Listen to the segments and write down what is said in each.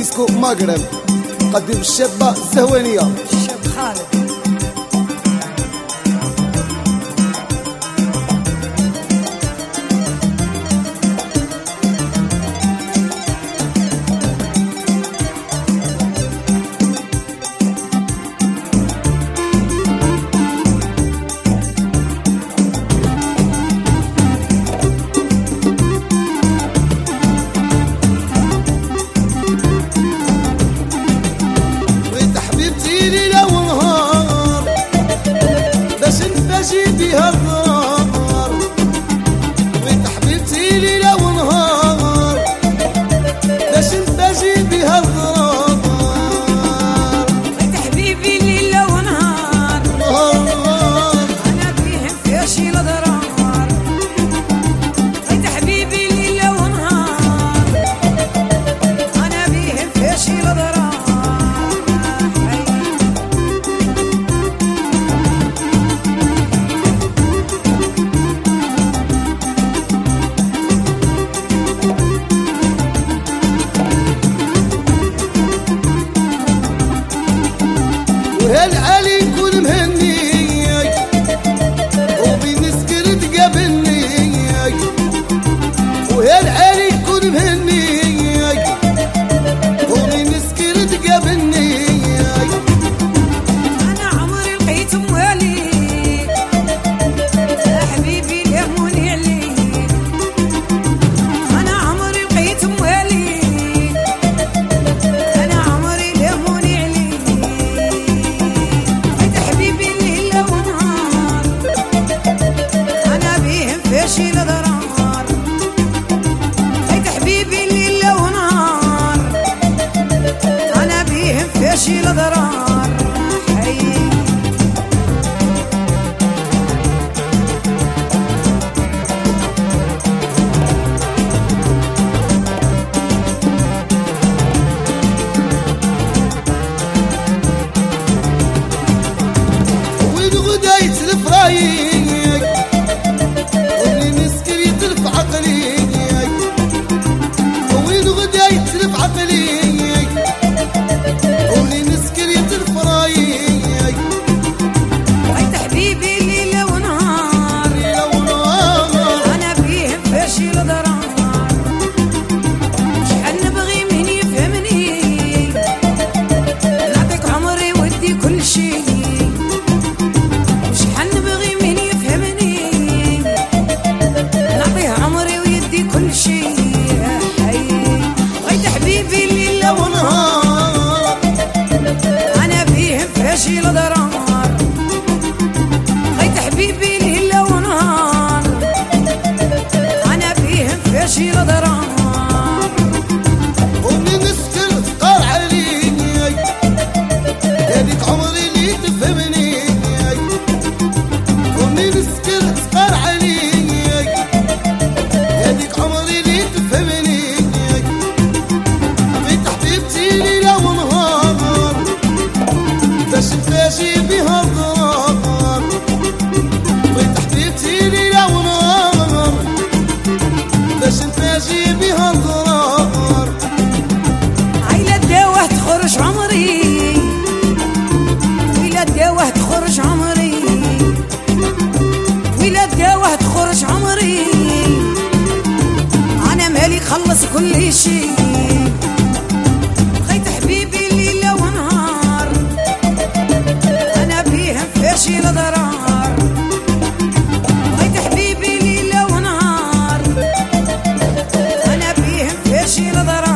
ديسكو مغرب قدم الشابة الزهوانية الشاب خالد. بيها النار وانت حبيبتي ليلة ونهار باش نباجي بيها النار وانت حبيبي ليلة ونهار انا بيهم فياشي الضرار وانت حبيبي ليلة ونهار انا بيهم فياشي الضرار وهالعالي يكون مهني وبين سكر تقابلني وهالعالي يكون مهني وبين سكر تقابلني انا عمري لقيت موالي يا حبيبي لهموني عليك انا عمري لقيت موالي انا عمري لهموني عليك فياشي الضرار هيدا حبيبي ليلة ونهار أنا بيهم فياشي الضرار وين غدا يتلف رايك وين غدا يتلف عقلي ولي نسكر يتلف رايك انت حبيبي ليلة ونهار انا بيهم فياشي الضرار شحال نبغي من يفهمني نعطيك عمري ودي كل شي شحال نبغي من يفهمني نعطيه عمري ويدي كل شي حبيبي ليلة ونهار أنا بيهم فياشي الضرار غيت حبيبي ليلة ونهار أنا بيهم فياشي الضرار ومنين نسكر تقار عليك هاديك عمري اللي تفهمني ومنين نسكر تقار عليك هاديك عمري اللي تفهمني باش نفاجي بيها الضرار وانت حبيبتي ليلة ونهار باش نفاجي بيها الضرار عيلة داوه تخرج عمري ويلا داوه تخرج عمري ويلا داوه تخرج عمري أنا مالي خلص كل شي خيت حبيبي ليلة ونهار أنا بيهم فياشي الضرار غيت حبيبي ليلة ونهار أنا بيهم فياشي الضرار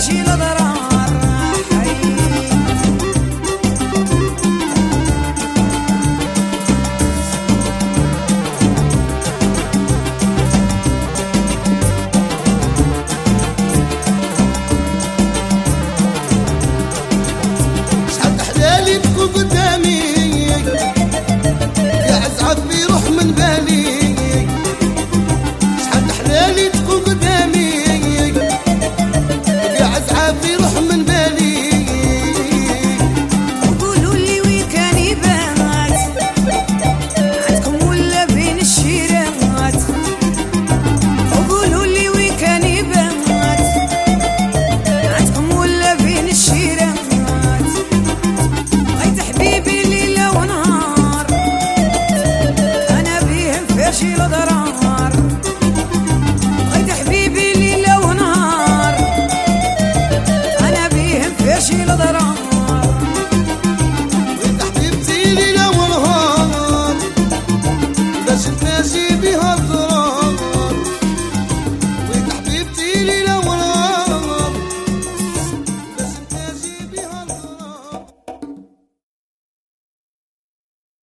ماشي نظرة